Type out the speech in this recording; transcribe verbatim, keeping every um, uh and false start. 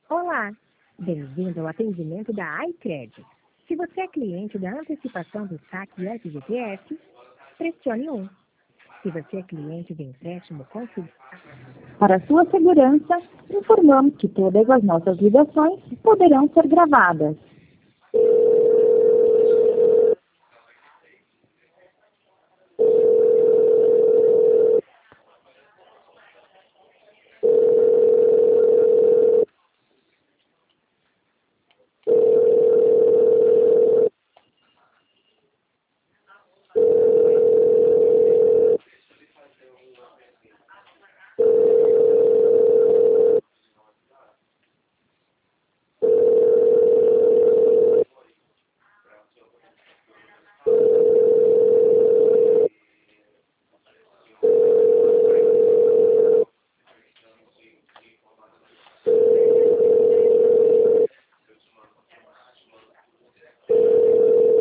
Olá, bem-vindo ao atendimento da iCred. Se você é cliente da antecipação do saque F G T S, pressione um. Se você é cliente de empréstimo consignado... Para sua segurança, informamos que todas as nossas ligações poderão ser gravadas.